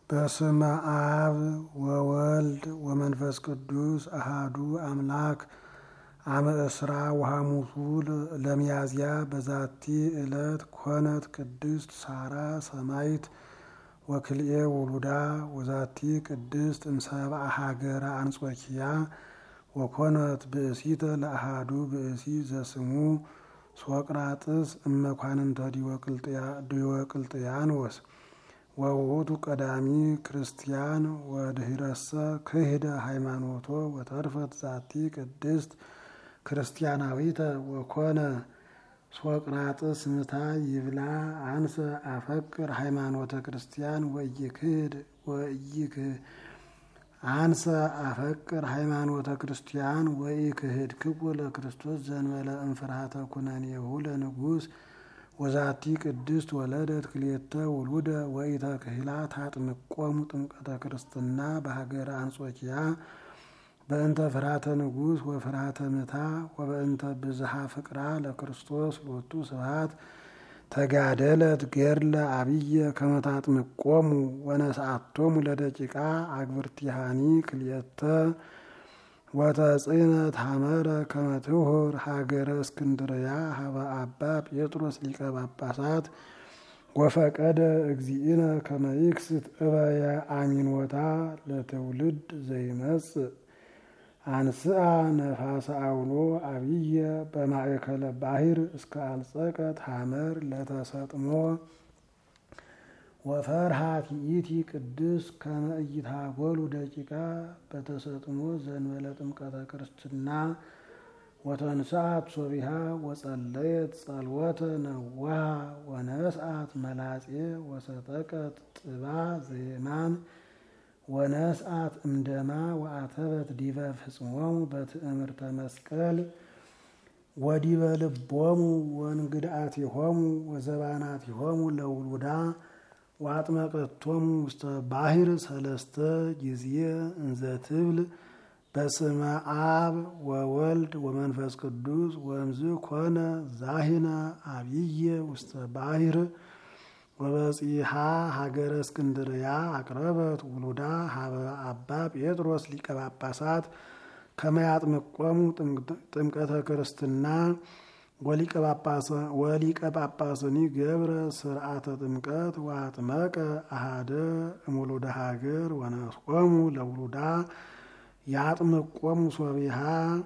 በስመ አብ ወወልድ ወመንፈስ ቅዱስ አሃዱ አምላክ አመ እስራ ወሐሙሱ ለሚያዝያ በዛቲ ዕለት ኮነት ቅድስት ሳራ ሰማይት ወክልኤ ውሉዳ ወዛቲ ቅድስት እምሰብአ ሀገረ አንጾኪያ ወኮነት ብእሲተ ለአሃዱ ብእሲ ዘስሙ ሶቅራጥስ እመኳንንተ ዲዮቅልጥያኖስ ወውእቱ ቀዳሚ ክርስቲያን ወድኅረሰ ክህደ ሃይማኖቶ ወተርፈት ዛቲ ቅድስት ክርስቲያናዊተ ወኮነ ሶቅራጥስ ምታ ይብላ አንሰ አፈቅር ሃይማኖተ ክርስቲያን አንሰ አፈቅር ሃይማኖተ ክርስቲያን ወኢክህድ ክቡ ለክርስቶስ ዘንበለ እምፍርሃተ ኩነኔሁ ለንጉሥ ወዛቲ ቅድስት ወለደት ክልኤተ ውሉደ ወኢተክህላ ታጥምቆሙ ጥምቀተ ክርስትና በሀገረ አንጾኪያ በእንተ ፍርሃተ ንጉሥ ወፍርሃተ ምታ ወበእንተ ብዝሃ ፍቅራ ለክርስቶስ ሎቱ ስብሐት ተጋደለት ገድለ አብየ ከመ ታጥምቆሙ ወነስአቶሙ ለደቂቃ አግብርቲሃኒ ክልኤተ ወተጽእነት ሐመረ ከመ ትሁር ሀገረ እስክንድርያ ሀበ አባ ጴጥሮስ ሊቀ ጳጳሳት ወፈቀደ እግዚእነ ከመ ይክስት እበየ አሚኖታ ለትውልድ ዘይመጽእ አንስአ ነፋሰ አውሎ አብየ በማእከለ ባሕር እስከ አልጸቀት ሐመር ለተሰጥሞ ወፈርሃት ይእቲ ቅድስት ከመ ኢይትሃጐሉ ደቂቃ በተሰጥሞ ዘእንበለ ጥምቀተ ክርስትና ወተንሥአት ሶቢሃ ወጸለየት ጸልወተ ነዋሃ ወነስአት መላጼ ወሰጠቀት ጥባ ዘየማን ወነስአት እምደማ ወአተበት ዲበ ፍጽሞሙ በትእምርተ መስቀል ወዲበ ልቦሙ ወንግድአቲሆሙ ወዘባናቲሆሙ ለውሉዳ ወአጥመቀቶሙ ውስተ ባሕር ሰለስተ ጊዜ እንዘ ትብል በስመ አብ ወወልድ ወመንፈስ ቅዱስ ወእምዝ ኮነ ዛሂነ አብየ ውስተ ባሕር ወበጺሐ ሀገረ እስክንድርያ አቅረበት ውሉዳ ሀበ አባ ጴጥሮስ ሊቀ ጳጳሳት ከመ ያጥምቆሙ ጥምቀተ ክርስትና ወሊቀ ጳጳስኒ ገብረ ስርዓተ ጥምቀት ወአጥመቀ አሃደ እምውሉደ ሀገር ወነስቆሙ ለውሉዳ ያጥምቆሙ ሶቢሃ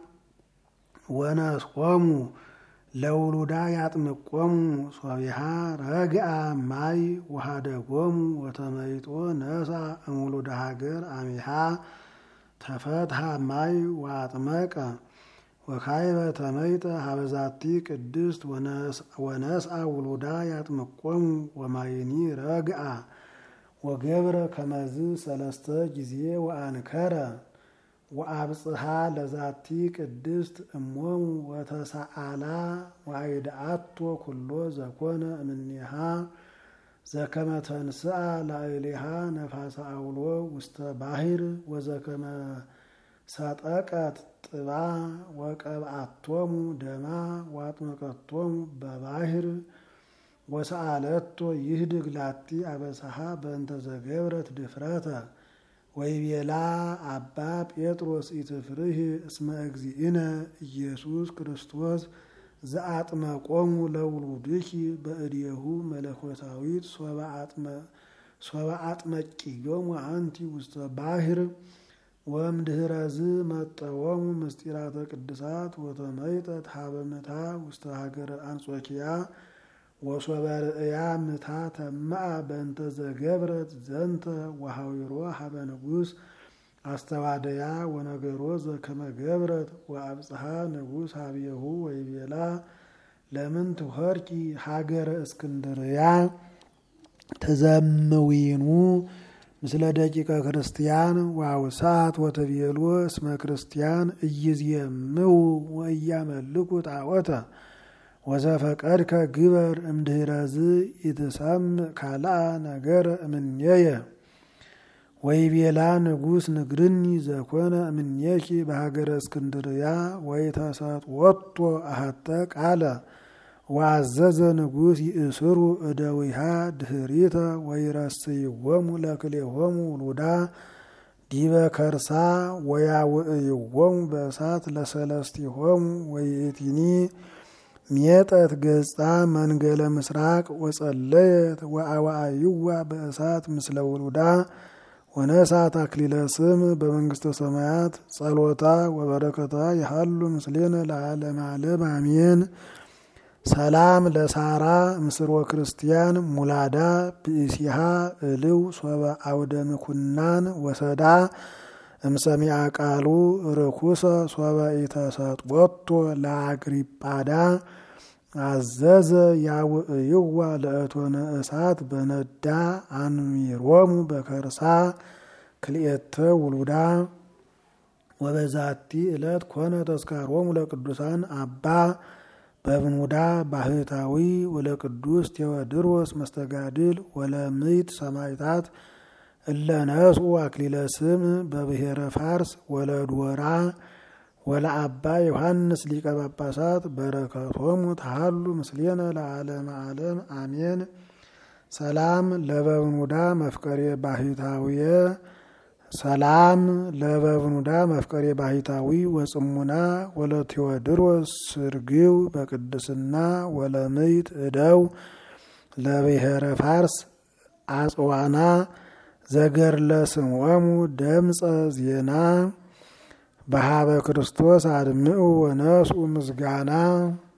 ወነስቆሙ ለውሉዳ ያጥምቆሙ ሶቢሃ ረግአ ማይ ወሃደጎሙ ወተመይጦ ነሳ እምውሉደ ሀገር አሚሃ ተፈትሐ ማይ ወአጥመቀ ወካይበ ተመይጠ ሀበዛቲ ቅድስት ወነስአ ውሉዳ ያጥምቆሙ ወማይኒ ረግአ ወገብረ ከመዝ ሰለስተ ጊዜ ወአንከረ ወአብጽሐ ለዛቲ ቅድስት እሞሙ ወተሰአላ ወአይድአቶ ኩሎ ዘኮነ እምኔሃ ዘከመ ተንሥአ ላዕሌሃ ነፋሰ አውሎ ውስተ ባሕር ወዘከመ ሰጠቀት ጥባ ወቀብአቶሙ ደማ ወአጥመቀቶሙ በባሕር ወሰአለቶ ይህድግ ላቲ አበሳሃ በእንተ ዘገብረት ድፍረተ ወይቤላ አባ ጴጥሮስ ኢትፍርህ እስመ እግዚእነ ኢየሱስ ክርስቶስ ዘአጥመቆሙ ለውሉድኪ በእዴሁ መለኮታዊት ሶበ አጥመቂዮሙ አንቲ ውስተ ባሕር ወእምድኅረዝ መጠወሙ ምስጢራተ ቅድሳት ወተመይጠት ሀበ ምታ ውስተ ሀገረ አንጾኪያ ወሶበ ርእያ ምታ ተማአ በእንተ ዘገብረት ዘንተ ወሐዊሮ ሀበ ንጉሥ አስተዋደያ ወነገሮ ዘከመ ገብረት ወአብጽሐ ንጉሥ ሀቤሁ ወይቤላ ለምን ትሆርኪ ሀገረ እስክንድርያ ተዘምዊኑ ምስለ ደቂቀ ክርስቲያን ወአውሳት ወተቤሎ እስመ ክርስቲያን ኢይዜምው ወኢያመልኩ ጣዖተ ወዘፈቀድከ ግበር እምድኅረዝ ኢትሰምዕ ካልአ ነገረ እምኔየ ወይቤላ ንጉሥ ንግርኒ ዘኮነ እምኔኪ በሀገረ እስክንድርያ ወይተሰጥወቶ አሐተ ቃለ ወአዘዘ ንጉሥ ይእስሩ እደዊሃ ድህሪተ ወይረስይዎሙ ለክልኤሆሙ ውሉዳ ዲበ ከርሳ ወያውዕይዎሙ በእሳት ለሰለስቲሆሙ ወይእቲኒ ሜጠት ገጻ መንገለ ምስራቅ ወጸለየት ወአዋዕይዋ በእሳት ምስለ ውሉዳ ወነሳት አክሊለ ስም በመንግስተ ሰማያት ጸሎታ ወበረከታ ይሃሉ ምስሌነ ለዓለመ ዓለም አሜን። ሰላም ለሳራ ምስሮ ክርስቲያን ሙላዳ ብእሲሃ እልው ሶበ አውደ ምኩናን ወሰዳ እምሰሚዐ ቃሉ ርኩሰ ሶበ ኢተሰጥወቶ ለአግሪጳዳ አዘዘ ያውዕይዋ ለእቶነ እሳት በነዳ አንሚሮሙ በከርሳ ክልኤተ ውሉዳ ወበዛቲ ዕለት ኮነ ተስካሮሙ ለቅዱሳን አባ በብኑዳ ባህታዊ ወለቅዱስ ቴዎድሮስ መስተጋድል ወለምይት ሰማዕታት እለነሱ አክሊለ ስም በብሔረ ፋርስ ወለድወራ ወለአባ ዮሐንስ ሊቀ ጳጳሳት በረከቶሙ ተሃሉ ምስሌነ ለዓለመ ዓለም አሜን። ሰላም ለበብኑዳ መፍቀሬ ባህታዊየ ሰላም ለበብኑዳ መፍቀሬ ባህታዊ ወጽሙና ወለቴዎድሮስ ስርግው በቅድስና ወለምይት እደው ለብሔረ ፋርስ አጽዋና ዘገርለ ስምዖሙ ደምፀ ዜና በሃበ ክርስቶስ አድምዑ ወነስኡ ምስጋና